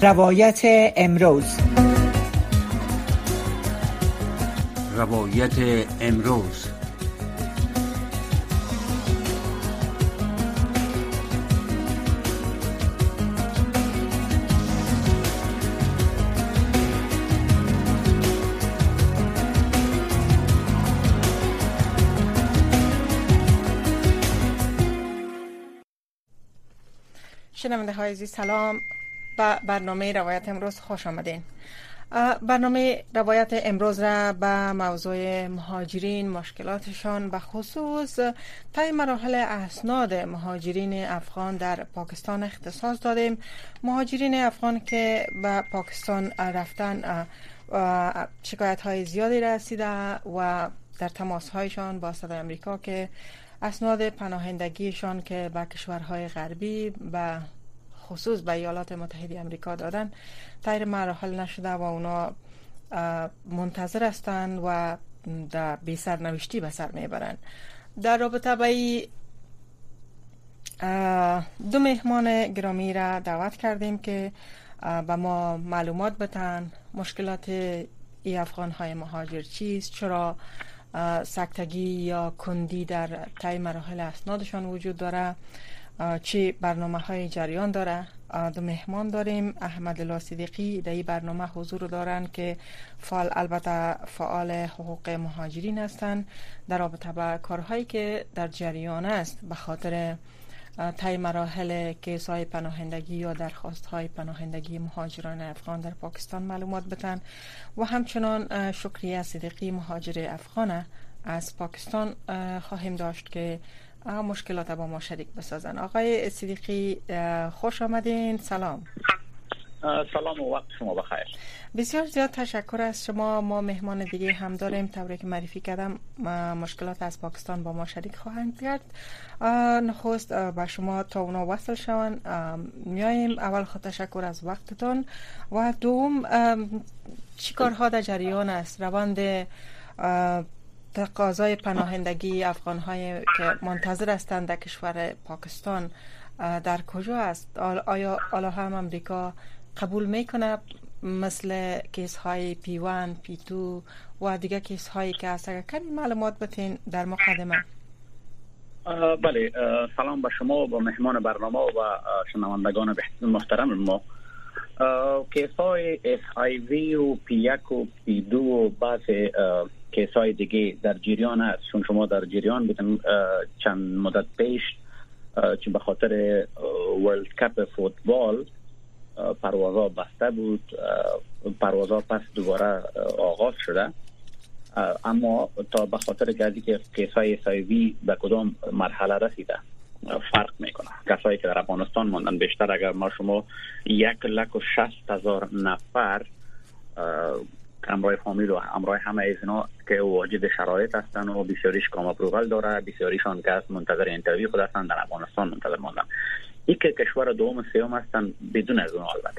روایت امروز. روایت امروز. شنونده های عزیز، سلام. به برنامه روایت امروز خوش آمدین. برنامه روایت امروز را به موضوع مهاجرین، مشکلاتشان، به خصوص طی مراحل اسناد مهاجرین افغان در پاکستان اختصاص دادیم. مهاجرین افغان که به پاکستان رفتن شکایت های زیادی رسیده و در تماس هایشان با صدای امریکا که اسناد پناهندگیشان که به کشورهای غربی به خصوص به ایالات متحده امریکا دادن طی مراحل نشده و اونا منتظر هستند و در بی سرنوشتی به سر میبرند. در رابطه با دو مهمان گرامی را دعوت کردیم که به ما معلومات بدن مشکلات ای افغان های مهاجر چیست، چرا سکتگی یا کندی در طی مراحل اسنادشان وجود داره، چی برنامه های جریان داره. دو مهمان داریم. احمد الله صدیقی در این برنامه حضور دارند که البته فعال حقوق مهاجرین هستند در رابطه با کارهایی که در جریان است به خاطر طی مراحل کیس های پناهندگی یا درخواست های پناهندگی مهاجران افغان در پاکستان معلومات بدن و همچنان شکریه صدیقی مهاجر افغان از پاکستان خواهیم داشت که مشکلات با ما شریک بسازن. آقای صدیقی خوش آمدین. سلام. سلام و وقت شما بخیر. بسیار زیاد تشکر از شما. ما مهمان دیگه هم داریم، طوری که معرفی کردم مشکلات از پاکستان با ما شریک خواهند کرد. نخست با شما تا اونا وصل شون میاییم. اول خود تشکر از وقتتون و دوم چی کارها در جریان است؟ روند تقاضای پناهندگی افغان‌های که منتظر هستند در کشور پاکستان در کجا است؟ آیا هم امریکا قبول میکنه مثل کیس های P1, P2 و دیگه کیس هایی که هست؟ اگر کمی معلومات بتین در مقدمه. بله، سلام به شما و به مهمان برنامه و شنوندگان محترم ما. کیس های HIV و P1 و P2 و بعض کیس های دیگه در جریان است. چون شما در جریان بودن چند مدت پیش چون به خاطر ورلد کپ فوتبال پروازها بسته بود، پروازها پس دوباره آغاز شده، اما تا به خاطر که کیس های HIV به کدام مرحله رسیده فرق میکنه. کسایی که در افغانستان ماندن بیشتر، اگر ما شما 160,000 نفر همراه فامیل و همراه همه از اینا که واجد شرایط هستن و بسیاریش کام اپرووال داره، بسیاریشان که منتظر اینترویو خود هستن در افغانستان منتظر ماندن. این که کشور دوم سوم هستن بدون از اون البته.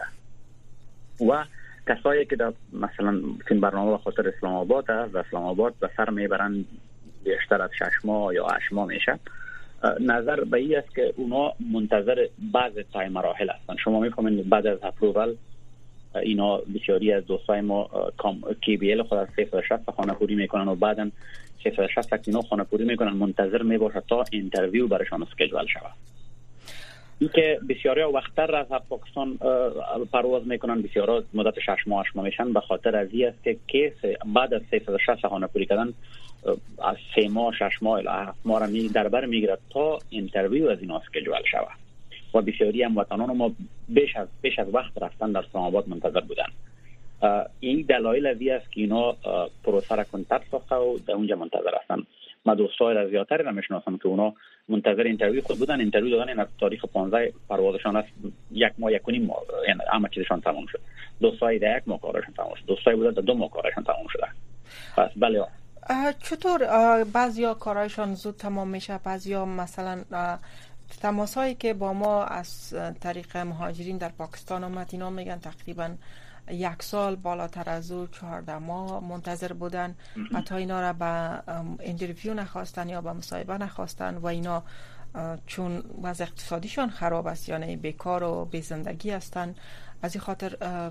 و کسایی که در مثلا این برنامه به خاطر اسلام آباد است و اسلام آباد به سر میبرن بیشتر از 6 ماه یا 8 ماه میشه. نظر به این است که اونا منتظر بعض تای مراحل هستن. شما میفهمید بعد از اپرووال اینا بسیاری از دوستای ما KBL خود از 360 خانه پوری میکنن و بعدن 360 اینا خانه پوری میکنن، منتظر میباشد تا اینترویو برشان اسکیجول شود. این که بسیاری وقتتر از پاکستان پرواز میکنن، بسیاری مدت 6 ماه میشن به خاطر از این است که کیس بعد از 360 خانه پوری کردن از 3 ماه 6 ماه الی 7 ماه را در بر میگیرد تا اینترویو از اینا اسکیجول شود. و بسیاری هم وطنان ما بیش از وقت رفتن در اسلام آباد منتظر بودن. این دلایل از این است که اینا پروسه را کنترل ساخته و در اونجا منتظر هستن. ما دوستای را زیادتر را میشناسم که اونا منتظر اینترویو خود بودن. اینترویو دادن از تاریخ 15 پروازشان است 1 ماه 1.5 ماه یعنی همه چیزشان تمام شد. دوستای در 1 ماه کارشون تمام شد، دوستای بودن در 2 ماه کارشون تمام شده. پس بله. چطور بعضیا کارایشان زود تمام میشه، بعضیا مثلا تماسایی که با ما از طریق مهاجرین در پاکستان آمد اینا میگن تقریبا 1 سال، بالاتر از او 14 ماه منتظر بودن، حتی اینا را به اینترویو نخواستن یا به مصاحبه نخواستن و اینا چون وضع اقتصادیشان خراب است یعنی بیکار و بی زندگی هستن از این خاطر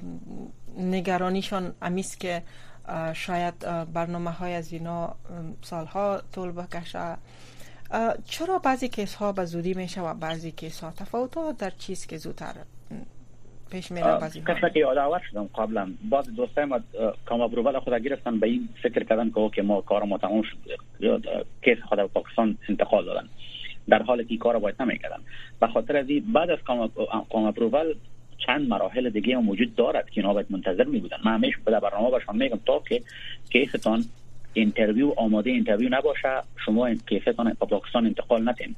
نگرانیشان امیست که شاید برنامه های از اینا سالها طول بکشه. چرا بعضی کیس ها به زودی میشه و بعضی کیس ها تفاوت ها در چیز که زودتر پیش میره؟ بعضی ها کسی که یادآور شدم قبلا بعض دوستای ما کام اپروال خود گرفتن به این فکر کردن که ما کار ما تمام شد، کیس خود به پاکستان انتقال دادن، در حالی که کار باید نمیکردن. به خاطر از این بعد از کام اپروال چند مراحل دیگه هم وجود دارد که اینا باید منتظر می بودن. من همیشه به برنامه باشم میگم تا که کیستان اینترویو آماده اینترویو نباشه شما کیستان به پاکستان انتقال ندین.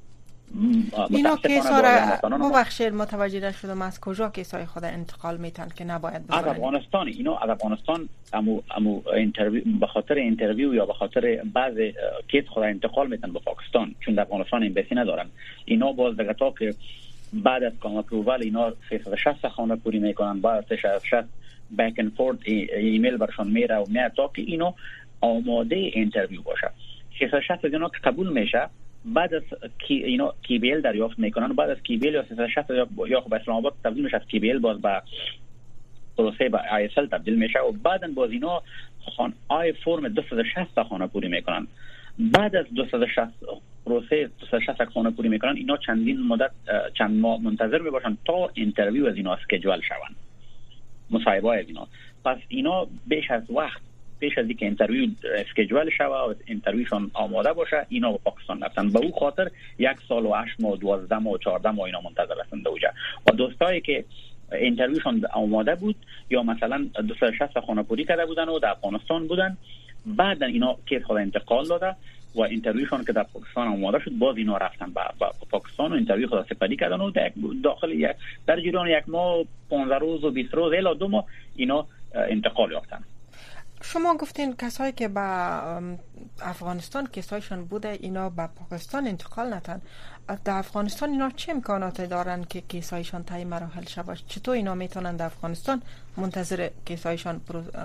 اینا کیسا را ببخشید متوجه نشدم از کجا کیسای خود انتقال میتن که نباید بزنن؟ از افغانستان. اینا از افغانستان امو اینترویو به خاطر اینترویو یا به خاطر بعض کیس خود انتقال میتن به پاکستان، چون در افغانستان امبسی ندارن. اینا باز دیگه تا که بعد از کام اپروال اینا 360 خانه پوری میکنن، بعد 360 بک اند فورت ایمیل برشون میره و میاد تا که اینا آماده اینترویو باشه. 360 اینا که قبول میشه بعد از اینا کیبیل دریافت میکنن، بعد از کیبیل یا 360 یا به اسلام آباد تبدیل میشه، کیبیل باز به پروسه به ISL تبدیل میشه و بعداً باز اینا آی فرم 260 خانه پوری میکنن. بعد از 260 پروسه 260 خانه پوری میکنن اینا چندین مدت چند ماه منتظر میباشن تا اینترویو از اینا اسکیجول شون، مصاحبه از اینا. پس اینا بیش از وقت پیش از اینکه اینترویو اسکیجول شوه و اینترویوشون آماده باشه اینا به پاکستان رفتن. به اون خاطر 1 سال و 8 ماه 12 ماه و 14 ماه اینا منتظر هستند اوجا. و دوستایی که اینترویوشون آماده بود یا مثلا 260 خانه پوری کرده بودن و در افغانستان بودن، بعد اینا کیس خود انتقال داده و اینترویوشون که در پاکستان آماده شد باز اینا رفتن به پاکستان و اینترویو خود سپری کردن و داخل در جریان 1 ماه 15 روز و 20 روز الی 2 ماه اینا انتقال یافتن. شما گفتین کسایی که به افغانستان کیسایشون بوده اینا به پاکستان انتقال ندن. در افغانستان اینا چه امکاناتی دارن که کیسایشون طی مراحل شود؟ چطور اینا میتونن در افغانستان منتظر کیسایشون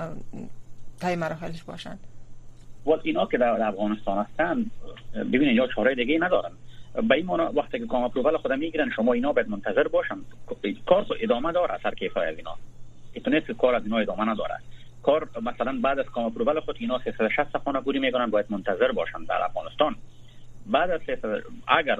طی مراحلش باشن؟ اینا که در افغانستان هستن ببینید یا چاره دیگه ندارن. به این معنی وقتی که کام اپروال خود میگیرن شما اینا باید منتظر باشن. کار ادامه داره سر کیسای از اینا. اینترنت کار از اینا ادامه نداره. کار مثلا بعد از کام اپروال خود اینا 360 خانه پوری میکنن باید منتظر باشن در افغانستان. بعد از اگر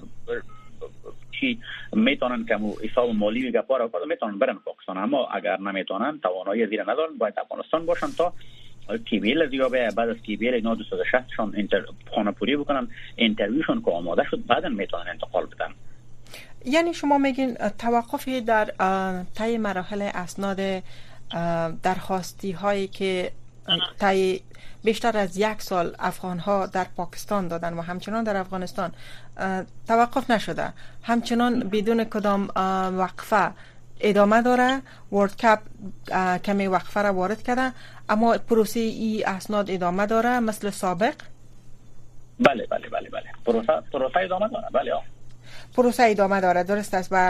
چی میتونن که حساب مالی و گپارا کنن میتونن برن پاکستان، اما اگر نمیتونن توانایی زیر ندارن باید افغانستان باشن تا کیبیل زیابه. بعد از کیبیل اینا 260 شون خانه پوری بکنن، اینترویوشون که آماده شد بعدن میتونن انتقال بدن. یعنی شما میگین توقفی در طی مراحل اسناد درخواستی هایی که طی بیشتر از 1 سال افغان ها در پاکستان دادن و همچنان در افغانستان توقف نشده، همچنان بدون کدام وقفه ادامه داره. ورد کپ کمی وقفه را وارد کرده اما پروسه ای اسناد ادامه داره مثل سابق؟ بله پروسه ادامه داره. بله پروسه ادامه داره، درست است. و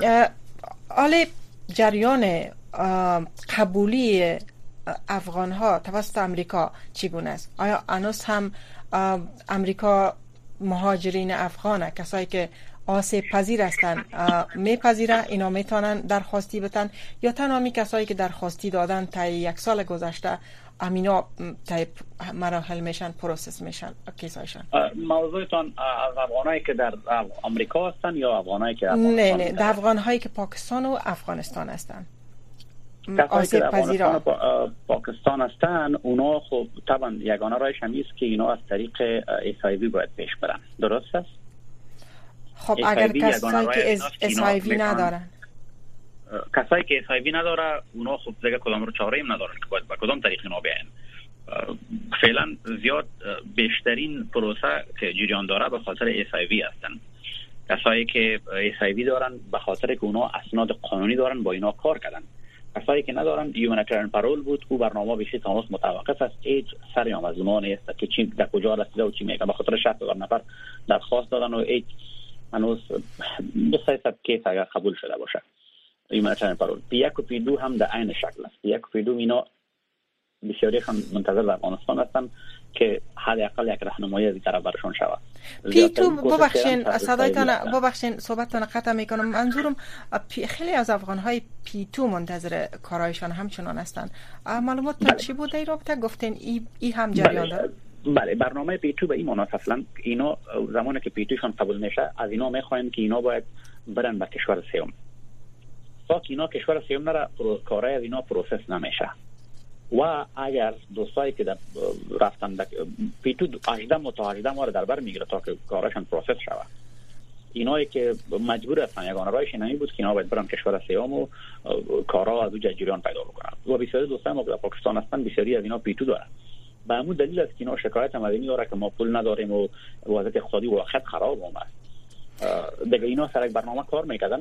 حالا جریان قبولی افغان ها توسط امریکا چگونه است؟ آیا هنوز هم امریکا مهاجرین افغان کسایی که آسیب پذیر هستن میپذیره اینا میتونن درخواستی بدن یا تنها می کسایی که درخواستی دادن تا 1 سال گذشته امینا تا مراحل میشن پروسس میشن کیسایشان؟ موضوعتون از افغانایی که در امریکا هستن یا افغانایی که نه در افغانایی که پاکستان و افغانستان هستن؟ آسیب پذیر پاکستان هستن اونا خب طبعا یگانه راهش هم است که اینا از طریق SIV باید پیش برن، درست است؟ خب اگر کسایی که SIV ندارن، کسایی که SIV نداره اونا خب دیگه کدام رو چاره ایم ندارن که باید با کدام طریق اینا بیاین. فعلا زیاد بیشترین پروسه که جریان داره به خاطر SIV هستن. کسایی که SIV دارن به خاطر که اونا اسناد قانونی دارن با اینا کار کردن. کسایی که ندارن هیومانیتریان پارول بود او برنامه بهش تماس متوقف است. هیچ سری هم از ما نیست که چی در کجا رسیده و چی میگه. به خاطر 60,000 نفر درخواست دادن و هیچ هنوز 200 کیس اگر قبول شده باشه هیومانیتریان پارول. P1 و P2 هم در عین شکل است. P1 و P2 اینا بسیاریشان منتظر در افغانستان هستن که حداقل یک راهنمایی از این طرف برشون شود. پیتو ببخشین صدایتان صحبتتان قطع میکنم. منظورم خیلی از افغان‌های پیتو منتظر کارایشان همچنان هستند. معلومات چی بود در رابطه؟ گفتین ای هم جریان داره؟ بله، برنامه پیتو به این مناسبت اصلا اینا زمانی که پیتوشان قبول میشه از اینا میخواین که اینا باید برن به کشور سوم. تا که اینا کشور سوم نره کارای از اینا پروسس نمیشه. و اگر دوستایی که رفتن پیتو 18 ماه در بر میگیره تا که کارشان پروسس شود. اینایی که مجبور هستن یگانه راهش اینمی بود که اینا باید برن کشور سوم و کارا از اونجا جریان پیدا بکنن. و بسیاری دوستان ما که در پاکستان هستن بسیاری از اینا پیتو دارن. به همون دلیل است که اینا شکایت مدنی داره که ما پول نداریم و وضعیت اقتصادی واقعا خراب اومد. دیگه اینا سر یک برنامه کار میکردن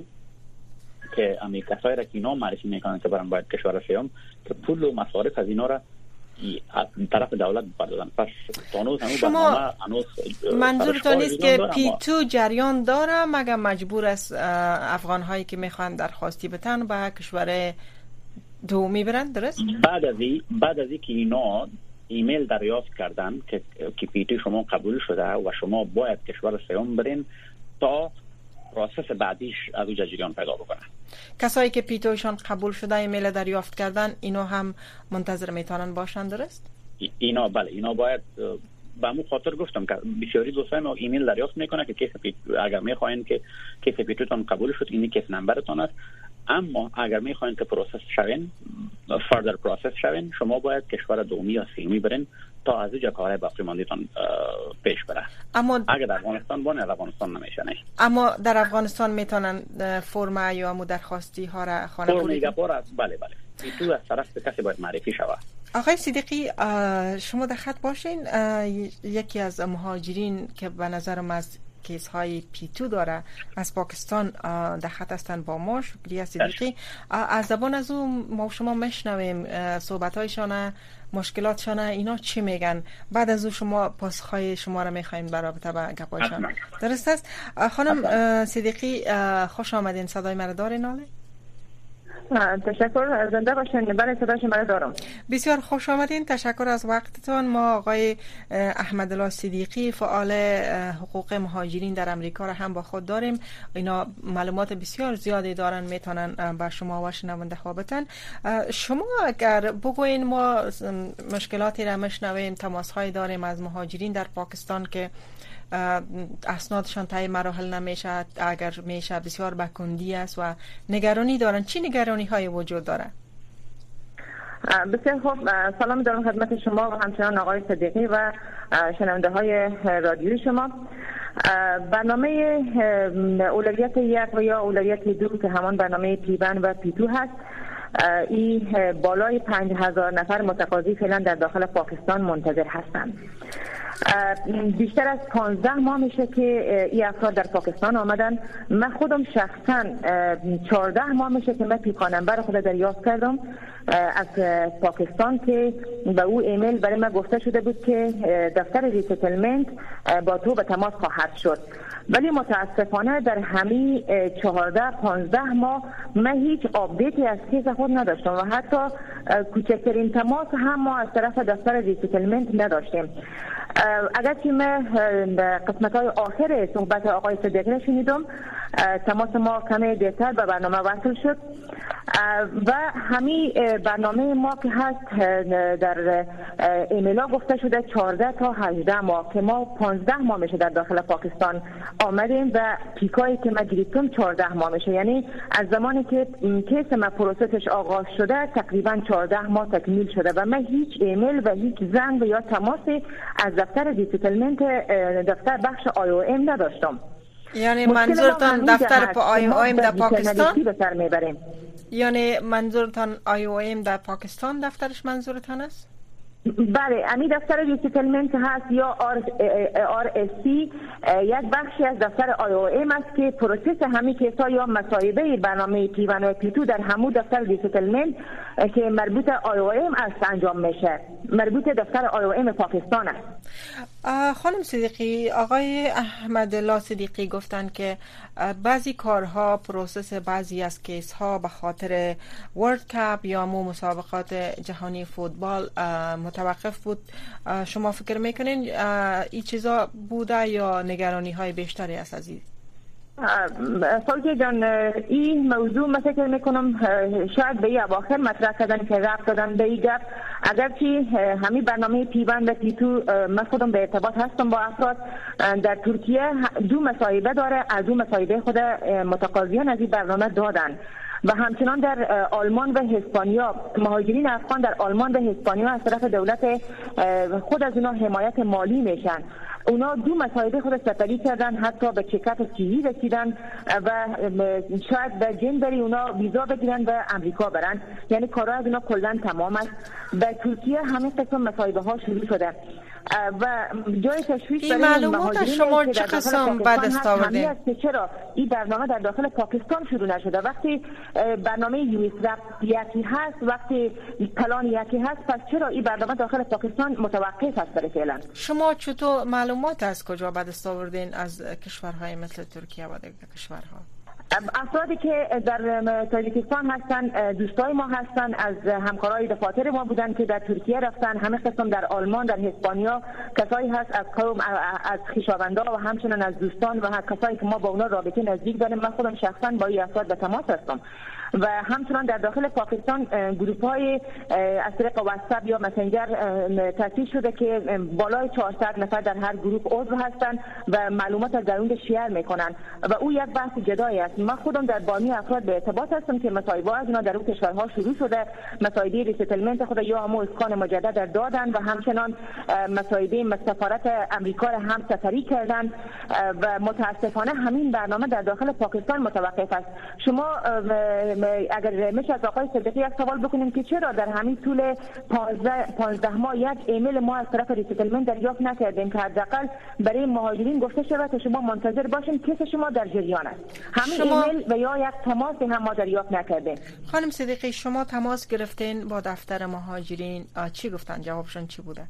که امی کسایی را که اینا معرفی میکنن که برن باید کشور سوم که پول و مصارف از اینا را از طرف دولت بپردازن. پس تانوز همون برنامه منظورتون نیست که پیتو جریان داره مگر مجبور است افغان هایی که میخوان درخواستی بتن به کشور دومی برن؟ درست؟ بعد از اینکه اینا ایمیل دریافت کردن که پیتو شما قبول شده و شما باید کشور سوم برین تا پروسس بعدیش از اونجا جریان پیدا بکنه. کسایی که پیتوشان قبول شده ایمیل دریافت کردن اینا هم منتظر میتونن باشن؟ درست؟ اینا بله، اینا باید به همون خاطر گفتم که بسیاری دوستان ما ایمیل دریافت میکنه که کیس پیتو اگر میخواین که کیس پیتوتون قبول شد این کیس نمبرتون است، اما اگر میخواین که پروسس شوین فردر پروسس شوین شما باید کشور دومی یا سومی برین تا از اونجا کارهای باقی ماندیتون پیش بره. اما اگر در افغانستان بونه در افغانستان نمیشه. نه، اما در افغانستان میتونن فرم یا درخواستی ها را خانه کنید؟ بله پیتو از طرف کسی باید معرفی شود. آقای صدیقی شما در خط باشین. یکی از مهاجرین که به نظرم از کیس های پیتو داره از پاکستان در خط هستن با ما. شکریه صدیقی. از زبان از اون ما شما میشنویم صحبت هایشان، مشکلاتشان، اینا چی میگن. بعد از اون شما پاسخهای شما را میخوایم برابر با گپایشان. درست است؟ خانم صدیقی خوش آمدین. صدای مرا دارین حالا؟ تشکر، زنده باشین. بله صدای شما دارم. بسیار خوش آمدین. تشکر از وقتتان. ما آقای احمدالله صدیقی فعال حقوق مهاجرین در امریکا را هم با خود داریم. اینا معلومات بسیار زیادی دارن، میتونن با شما و شنونده ها بدن. شما اگر بگوین ما مشکلاتی را میشنویم، تماس های داریم از مهاجرین در پاکستان که اسنادشان طی مراحل نمیشه، اگر میشه بسیار بکندی است و نگرانی دارن. چی نگرانی های وجود داره؟ بسیار خوب، سلام دارم خدمت شما و همچنان آقای صدیقی و شنونده های رادیوی شما. برنامه اولویت 1 و یا اولویت 2 که همان برنامه پیون و پیتو هست، این بالای 5000 نفر متقاضی فعلا در داخل پاکستان منتظر هستند. بیشتر از 15 ماه میشه که این افراد در پاکستان آمدن. من خودم شخصا 14 ماه میشه که من پیکان نمبر خود دریافت کردم از پاکستان که به او ایمیل برای من گفته شده بود که دفتر ریسیتلمنت با تو به تماس خواهد شد. ولی متاسفانه در همین 14-15 ماه من هیچ آپدیتی از کیس خود نداشتم و حتی کوچکترین تماس هم ما از طرف دفتر ریسیتلمنت نداشتیم. اگرچه من قسمت‌های آخر صحبت آقای صدیقی شنیدم، تماس ما کمی دیرتر به برنامه وصل شد و همین برنامه ما که هست در ایمیلا گفته شده 14 تا 18 ماه که ما 15 ماه میشه در داخل پاکستان آمدیم و پیکایی که ما گرفتم 14 ماه میشه. یعنی از زمانی که کیس ما پروسسش آغاز شده تقریبا 14 ماه تکمیل شده و من هیچ ایمیل و هیچ زنگ یا تماسی از دفتر ریسیتلمنت دفتر بخش IOM نداشتم. یعنی منظورتان دفتر IOM در پاکستان؟ یعنی منظورتان IOM در پاکستان دفترش منظورتان است؟ بله، امی دفتر ریسیتلمنت هست یا RSC یک بخشی از دفتر IOM است که پروسس همین کیسا یا مصاحبه برنامه پیون و پیتو در همون دفتر ریسیتلمنت که مربوط IOM است انجام میشه. مربوط دفتر IOM پاکستان است. خانم صدیقی، آقای احمدالله صدیقی گفتند که بعضی کارها، پروسس بعضی از کیس ها به خاطر ورلد کپ یا مسابقات جهانی فوتبال متوقف بود. شما فکر میکنین این چیزا بوده یا نگرانی های بیشتری است از این؟ سالجه جان، این موضوع من فکر میکنم شاید به اواخر مطرح کردن که رفت دادن به این گپ. اگرچه همین برنامه پیوند و پیتو من خودم به ارتباط هستم با افراد در ترکیه، دو مصاحبه داره، از دو مصاحبه خود متقاضیان از این برنامه دادن و همچنان در آلمان و اسپانیا مهاجرین افغان در آلمان و اسپانیا از طرف دولت خود از اونا حمایت مالی میشن. اونا دو مصاحبه خود سفری کردن، حتی به چکت سیری رسیدن و شاید به جنبری اونا ویزا بگیرن و امریکا برن، یعنی کارها از اونا کلا تمام است. به ترکیه همین قسم مصاحبه ها شروع شده و جای تشویش این معلومات شما چه قسم بعد است آوردین؟ چرا این برنامه در داخل پاکستان شروع نشده؟ وقتی برنامه یویس رپ یکی هست، وقتی پلان یکی هست، پس چرا این برنامه داخل پاکستان متوقف است برای فعلا؟ شما چطور معلومات از کجا بعد است آوردین از کشورهای مثل ترکیه و دیگر کشورها؟ افرادی که در تاجیکستان هستن دوستای ما هستن، از همکارای دفاتر ما بودن که در ترکیه رفتن، همه قسم در آلمان، در اسپانیا کسایی هست از قوم، از خویشاوندا و همچنین از دوستان و کسایی که ما با اونا رابطه نزدیک داریم. من خودم شخصا با این افراد به تماس هستم و همچنان در داخل پاکستان گروه‌های از طریق واتساپ یا مسنجر تأسیس شده که بالای 400 نفر در هر گروه عضو هستند و معلومات از درون شیر میکنن و او یک بحث جدایی است. من خودم در بانی افراد به ارتباط هستم که مصاحبه از اونا در اون کشورها شروع شده، مصاحبه ریستلمنت خود یا همو اسکان مجدد در دادن و همچنان مصاحبه سفارت امریکا را هم سفری کردن و متاسفانه همین برنامه در داخل پاکستان متوقف است. شما اگر میشه از آقای صدیقی یک سوال بکنیم که چرا در همین طول 15 ماه یک ایمیل ما از طرف ریستلمنت دریافت نکردیم که حداقل برای مهاجرین گفته شود که شما منتظر باشین کیس شما در جریان است. همین ایمیل و یا یک تماس هم ما دریافت نکردیم. خانم صدیقی، شما تماس گرفتین با دفتر مهاجرین، چی گفتن؟ جوابشون چی بوده؟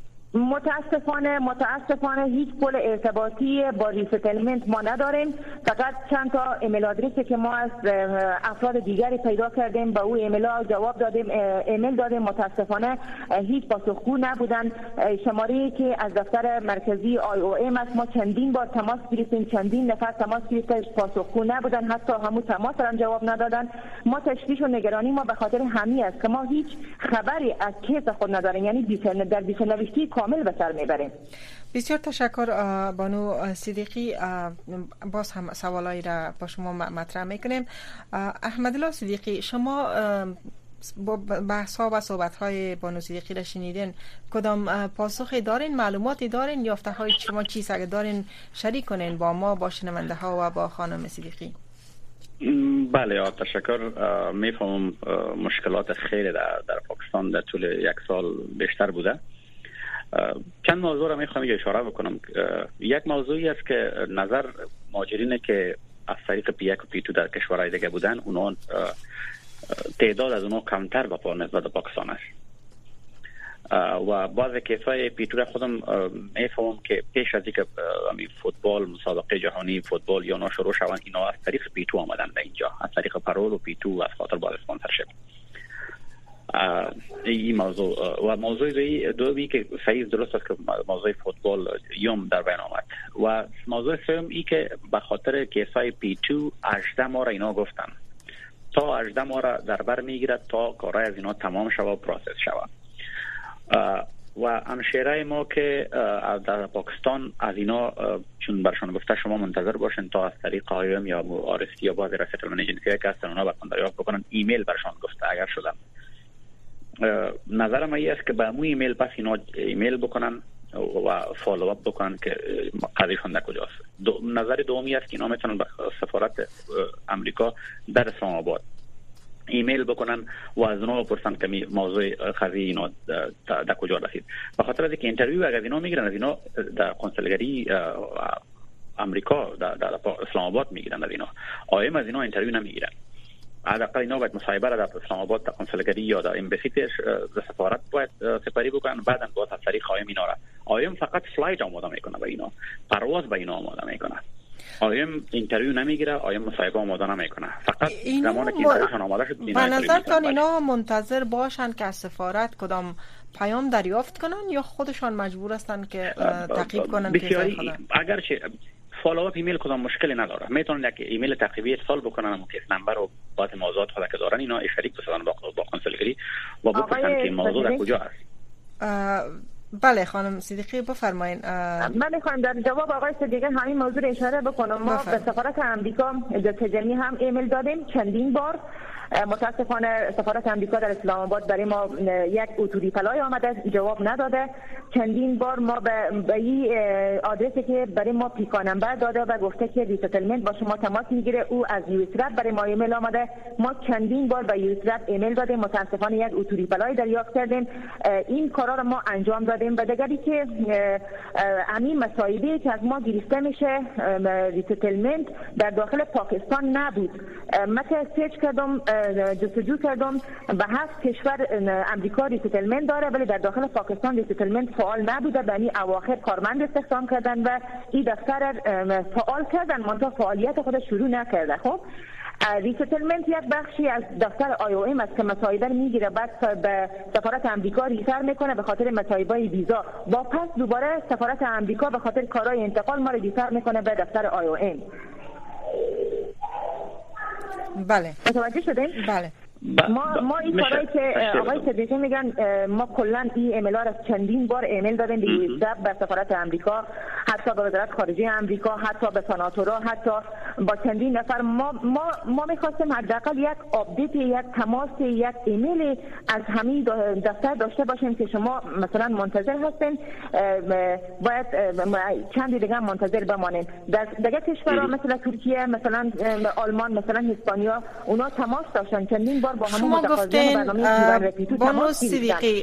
متاسفانه هیچ پل ارتباطی با ریستلمنت ما نداریم. فقط چند تا ایمیل آدرسی که ما از افراد دیگری پیدا کردیم با او ایمیل جواب دادیم، ایمیل دادیم. متاسفانه هیچ پاسخگو نبودن. شماره‌ای که از دفتر مرکزی IOM است ما چندین بار تماس گرفتیم، چندین نفر تماس گرفتیم، پاسخگو نبودن، حتی همون تماس هم جواب ندادن. ما تشویش و نگرانی ما به خاطر همین است که ما هیچ خبری از کیس خود نداریم، یعنی در بی‌نوشتی کامل به سر میبریم. بسیار تشکر بانو صدیقی. باز هم سوالایی را با شما مطرح میکنیم. احمدالله صدیقی، شما با بحث‌ها و صحبت‌های بانو صدیقی را شنیدین، کدام پاسخی دارین، معلوماتی دارین، یافته‌های شما چیست؟ اگه دارین شریک کنین با ما، با شنونده‌ها و با خانم صدیقی. بله، تشکر. میفهمم مشکلات خیلی در پاکستان در طول یک سال بیشتر بوده. چند موضوع را میخوام اشاره بکنم. یک موضوعی است که نظر مهاجرینه که از طریق پیک و پیتو در کشورهای دیگه بودن، اونا تعداد از اونا کمتر با نسبت پاکستان است و بعض کیسای پیتو را خودم میفهمم که پیش از اینکه فوتبال، مسابقه جهانی فوتبال یا اونا شروع شوند، اینا از طریق پیتو آمدن به اینجا، از طریق پرول و پیتو، از خاطر باز اسپانسرشپ. این موضوع و موضوع دومی که صحیح درست است که موضوع فوتبال یوم در بین آمد و موضوع سوم ای که به خاطر کیسای پیتو 18 ماه را اینا گفتن تا 18 ماه را در بر میگیرد تا کارهای از اینا تمام شود و پروسس شود و همشیرای ما که در پاکستان از اینا چون برشان گفته شما منتظر باشین تا از طریق آیوم یا آرستی یا بعضی رسیتلمن ایجنسی که هستن اونا بکن دریافت بکنن، ایمیل برشان گفته اگر شدن. نظر من است که به مو ایمیل پس اینا ایمیل بکنن و فالو اپ بکنن که قضیهشون در کجاست. نظر دومی است که اینا میتونن به سفارت امریکا در اسلام آباد ایمیل بکنن و از اونا بپرسن که موضوع قضیه اینا در کجا رسید. به خاطر از اینکه اینترویو اگر اینا میگیرن از اینا در کنسولگری امریکا در اسلام آباد میگیرن، از اینا آیم از اینا اینترویو نمیگیرن. حداقل اینا باید مصاحبه را در اسلام آباد در کنسولگری یا در امبسی در سفارت باید سپاری بکنن، بعداً باید از طریق آیم اینا را آیم فقط فلایت آماده میکنه به اینا، پرواز به اینا آماده میکنه. آیم اینترویو نمیگیره، آیم مصاحبه آماده نمیکنه. فقط زمانی که اینترویوشون آماده شد به نظرتان اینا منتظر باشن که از سفارت کدام پیام دریافت کنن یا خودشان مجبور هستن که تعقیب کنن؟ بسیاری اگرچه فالو اپ ایمیل کدام مشکلی نداره، میتونن یک ایمیل تعقیبی ارسال بکنن، اما کیس نمبر و بعضی موضوعات خود که دارن اینا شریک بسازن با کنسولگری و بپرسن که موضوع در کجا است. بله خانم صدیقی بفرمایید. من میخوام در جواب آقای صدیقی همین موضوع اشاره بکنم. ما به سفارت آمریکا تجمی هم ایمیل دادیم چندین بار. متاسفانه سفارت آمریکا در اسلام آباد برای ما یک اتوریپلای آمده، جواب نداده. چندین بار ما به این آدرسی که برای ما پیکا نمبر داده و گفته که ریستلمنت با شما تماس میگیره، او از یوسرت برای ما ایمیل آمده. ما چندین بار به یوسرت ایمیل دادیم، متاسفانه یک اتوریپلای دریافت کردیم. این کارا رو ما انجام دادیم. و دیگری که همین مصاحبه که از ما گرفته میشه ریستلمنت در داخل پاکستان نبود. من سرچ کردم، جستجو کردم، به 7 کشور امریکا ریستلمنت داره ولی در داخل پاکستان ریستلمنت فعال نبوده. یعنی اواخر کارمند استخدام کردن و این دفتر فعال کردن، منتها فعالیت خودش شروع نکرده. خب ریستلمنت یک بخشی از دفتر IOM است که مصاحبه میگیره، بعد به سفارت آمریکا ریفر میکنه به خاطر مصاحبه ویزا، با پس دوباره سفارت آمریکا به خاطر کارهای انتقال ما رو ریفر میکنه به دفتر IOM. بله متوجه شدیم؟ بله. ما این کارهایی که آقای صدیقی میگن، ما کلا این ایمیل ها را چندین بار ایمیل دادیم به سفارت آمریکا، حتی به وزارت خارجه آمریکا، حتی به سناتورها، حتی با چندین نفر. ما میخواستیم حداقل یک آپدیت، یک تماس، یک ایمیل از همین دفتر داشته باشیم که شما مثلا منتظر هستین، باید چند دیگه منتظر بمانیم. در دیگه کشورها مثل ترکیه، مثلا آلمان، مثلا اسپانیا، اونا تماس داشتن چندین بار با همون متقاضیان برنامه بانو صدیقی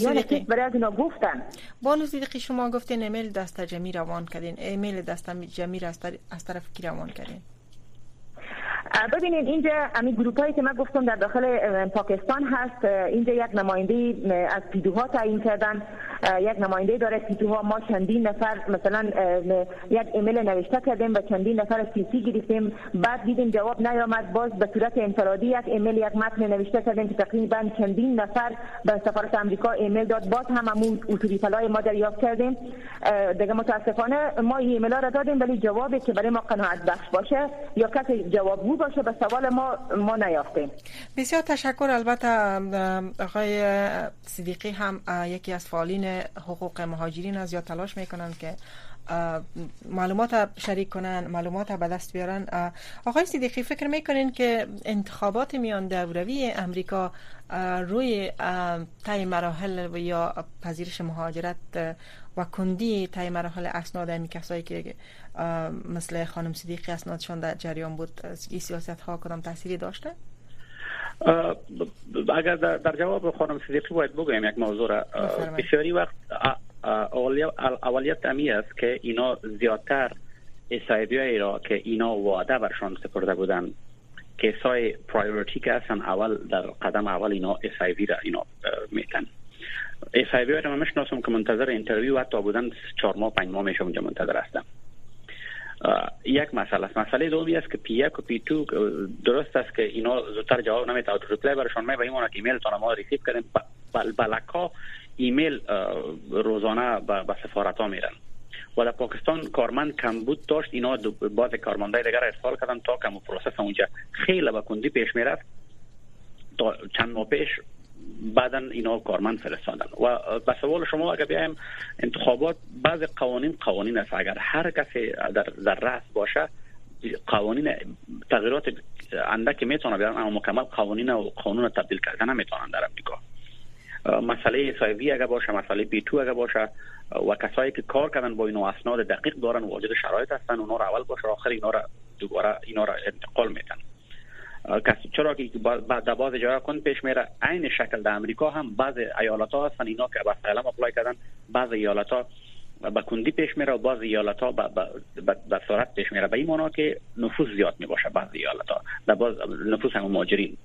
بانو صدیقی شما گفتین ایمیل دست جمعی روان کردین. ایمیل دست جمعی را از طرف کی روان کردین؟ ببینید اینجا همین گروپایی که من گفتم در داخل پاکستان هست، اینجا یک نماینده از پیدوها تعیین کردن، یک نماینده داره پیدوها. ما چندین نفر مثلا یک ایمیل نوشته کردیم و چندین نفر CC گرفتیم، بعد دیدیم جواب نیامد، باز به صورت انفرادی یک ایمیل، یک متن نوشته کردیم که تقریبا چندین نفر به سفارت آمریکا ایمیل داد، باز هم همون اتوریپلای ما دریافت کردیم. دیگه متاسفانه ما این ایمیل ها را دادیم ولی جوابی که برای ما قناعت بخش باشه یا کسی جوابگو باشه به سوال ما نیافتیم. بسیار تشکر. البته آقای صدیقی هم یکی از فعالین حقوق مهاجرین از، یا تلاش میکنن که معلومات شریک کنن، معلومات به دست بیارن. آقای صدیقی فکر میکنین که انتخابات میان دوروی امریکا روی طی مراحل یا پذیرش مهاجرت و کندی طی مراحل اسناد این کسایی که مثل خانم صدیقی اسنادشون در جریان بود، این سیاست ها کدام تأثیری داشته؟ اگر در جواب خانم صدیقی باید بگویم یک موضوع را، بسیاری وقت اولیت امی است که اینا زیادتر اسایبیایی را که اینا وعده برشان سپرده بودن، کیسای پرایورتی که هستن اول در قدم اول اینا اسایبی را اینا میتن. اسایبیایی را من میشناسم که منتظر اینترویو حتی بودن 4 ماه 5 ماه میشه اونجا منتظر هستن. یک مسئله است. مسئله دومی است که P1 و P2 درست است که اینا زودتر جواب نمیده، اوت ریپلای برشان میاد و اینا که ایمیل تون ما ریسیو کردیم، بلکا ایمیل روزانه به سفارت ها میرن و در پاکستان کارمند کم بود داشت، اینا بعض کارمندای دیگر ارسال کردن تا که پروسس اونجا خیلی با کندی پیش میرفت. تا چند ماه پیش بعدن اینا کارمند فرستادن. و به سوال شما اگر بیایم انتخابات، بعض قوانین است، اگر هر کسی در رأس باشه قوانین تغییرات اندک میتونه بیارن، اما مکمل قانون تبدیل کردن نمیتونن در امریکا. مسئله سایوی اگر باشه، مسئله P2 اگر باشه و کسایی که کار کردن با اینا اسناد دقیق دارن، واجد شرایط هستن، اونا را اول باشه آخر اینا را دوباره اینا را انتقال میدن. چرا که در بعض جاها کن پیش میره عین شکل در امریکا هم بعض ایالت ها هستن اینا که با سالم اپلای کردن، بعض ایالت ها با کندی پیش میره و بعض ایالت ها به سرعت پیش میره. به این معنا که نفوذ زیاد میباشه بعض ایالت ها، در بعض نفوذ هم مهاجرین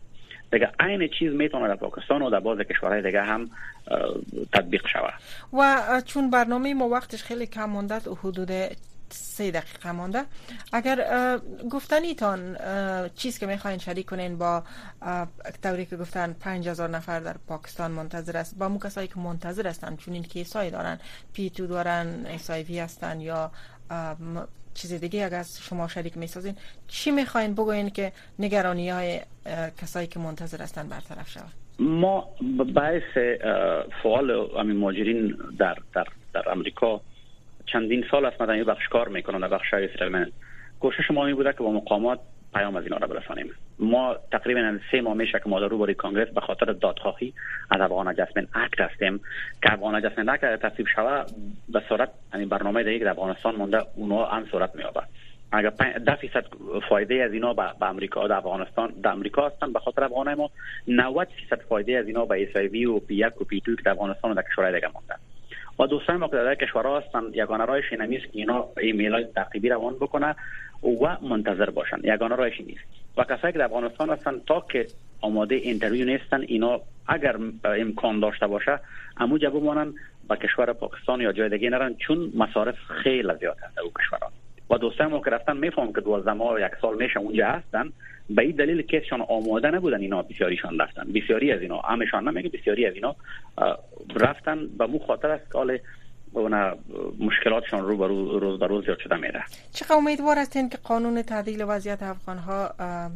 دیگه عین چیز میتونه در پاکستان و در بعضی کشورهای دیگه هم تطبیق شود. و چون برنامه ما وقتش خیلی کم مونده، حدود 3 دقیقه مونده، اگر گفتنیتان چیز که میخواین شریک کنین با طوری که گفتن 5000 نفر در پاکستان منتظر است، با مو کسایی که منتظر هستن چون این کیسای دارن، پی تو دارن، HIV هستن یا چیز دیگه، اگر شما شریک میسازین چی میخواین بگوین که نگرانی های کسایی که منتظر هستن برطرف شود؟ ما باعث فعال همین مهاجرین در امریکا چندین سال است مثلا این بخش کار میکنن در بخش های سیتلمنت. کوشش ما این بوده که با مقامات پیام از اینا را برسانیم. ما تقریبا 3 ماه میشه که ما در روبروی کانگرس به خاطر دادخواهی از افغان ادجستمنت اکت هستیم که افغان ادجستمنت اکت تصویب شود به صورت همین برنامه دیگه در افغانستان مونده اونها هم صورت مییابد. اگر 10% فایده از اینا به امریکا در افغانستان در امریکا هستن به خاطر افغانای ما، 90% فایده از اینا به HIV و P1 و P2 که در افغانستان و در کشورهای دیگه مونده. و دوستان ما که در کشورها هستن یگانه راهش این نیست که اینا ایمیل‌های تعقیبی روان بکنه و منتظر باشن، یگانه راهش نیست. و کسایی که در افغانستان هستن تا که آماده اینترویو نیستن، اینا اگر امکان داشته باشه اموجه بمانن به کشور پاکستان یا جای دیگه نرن، چون مصارف خیلی زیاد هست در اون کشورها. و دوستان ما که رفتن میفهمن که 12 ماه و 1 سال میشه اونجا هستن، به این دلیل که شان آماده نبودن اینا بسیاریشان رفتن. بسیاری از اینا، همشان نمیگه، بسیاری از اینا رفتن به مو خاطر است که حال اون مشکلاتشان رو روز به روز زیاد شده میره. چقدر امیدوار هستین که قانون تعدیل وضعیت افغان‌ها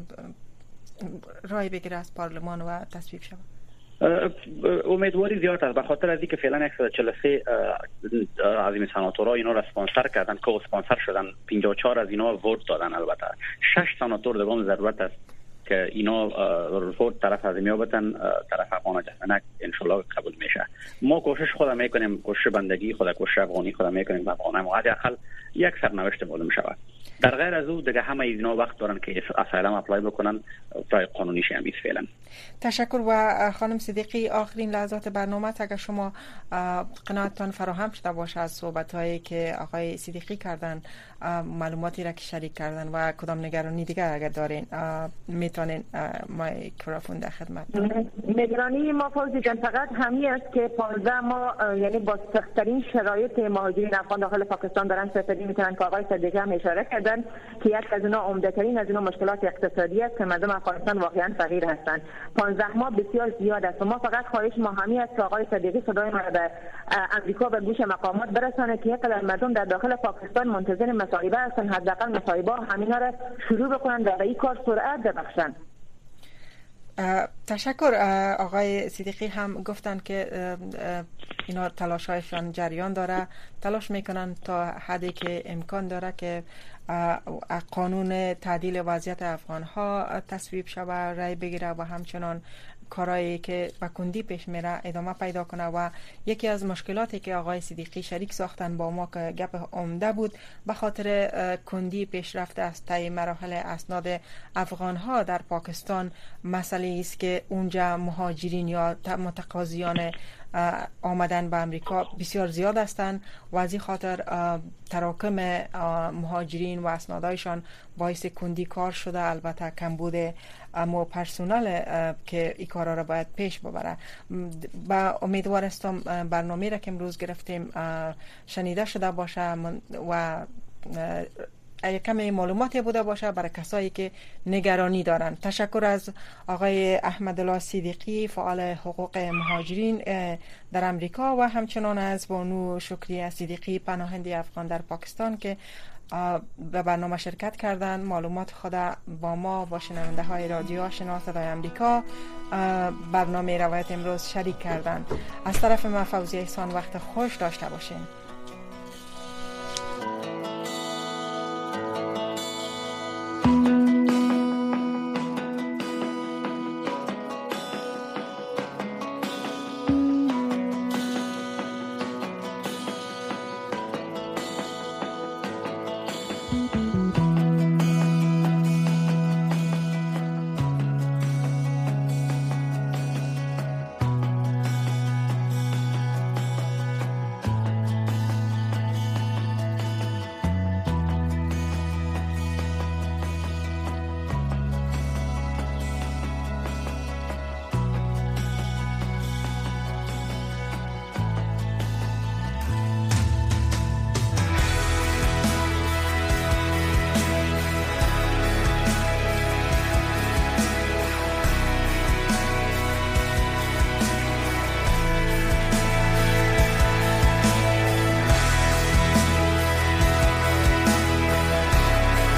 رای بگیره از پارلمان و تصویب شود؟ امیدواری زیاد است، به خاطر از اینکه فعلا 143 از این سناتورها اینا را اسپانسر کردن که اسپانسر شدن، 54 از اینا ووت دادن. البته 6 سناتور دیگه ضرورت است که اینا رپورت طرف از میابتن طرف افغان ادجستمنت ان شاء الله قبول میشه. ما کوشش خودم میکنیم، کوشش بندگی خود، کوشش افغانی خودم میکنیم، افغانان حداقل یک سرنوشت معلوم شود. در غیر از او دیگه همه اینا وقت دارن که اسایلم اپلای بکنن تا قانونی شه. همیشه فعلا تشکر. و خانم صدیقی، آخرین لحظات برنامه اگر شما قناعتتان فراهم شده باشه از صحبت‌هایی که آقای صدیقی کردن، معلوماتی را که شریک کردن و کدام نگرانی دیگر اگر دارین میتونین میکروفون در خدمت. نگرانی ما فوزی جان فقط همین است که 15 ماه یعنی با سخت‌ترین شرایط مهاجرین افغان داخل پاکستان دارن سپری میکنن که آقای صدیقی هم اشاره کردن که یک از اونها عمده‌ترین از اونها مشکلات اقتصادی است که مردم افغانستان واقعا فقیر هستند. 15 ماه بسیار زیاد است و ما فقط خواهش ما همین است که آقای صدیقی صدای ما را به امریکا به گوش مقامات برسانه که یک مردم در داخل پاکستان منتظر مصاحبه هستند، حداقل مصاحبه همینا را شروع بکنن و به این کار سرعت ببخشن. تشکر. آقای صدیقی هم گفتن که اینا تلاش‌هایشان جریان داره، تلاش میکنن تا حدی که امکان داره که قانون تعدیل وضعیت افغان‌ها تصویب شود، رای بگیره و همچنان کارهایی که با کندی پیش میره ادامه پیدا کنه. و یکی از مشکلاتی که آقای صدیقی شریک ساختن با ما که گپ عمده بود به خاطر کندی پیشرفته است طی مراحل اسناد افغان‌ها در پاکستان، مسئله است که اونجا مهاجرین یا متقاضیان آمدن به امریکا بسیار زیاد هستند و از این خاطر تراکم مهاجرین و اسنادایشان باعث کندی کار شده. البته کمبود مو پرسونل که این کارا را باید پیش ببره. با امیدوار هستم برنامه را که امروز گرفتیم شنیده شده باشه و کمی معلوماتی بوده باشه برای کسایی که نگرانی دارن. تشکر از آقای احمدالله صدیقی، فعال حقوق مهاجرین در امریکا، و همچنان از بانو شکری صدیقی، پناهنده افغان در پاکستان که به برنامه شرکت کردن، معلومات خود با ما و شنونده های رادیو آشنا صدای امریکا برنامه روایت امروز شریک کردن. از طرف من فوزیه احسان، وقت خوش داشته باشین.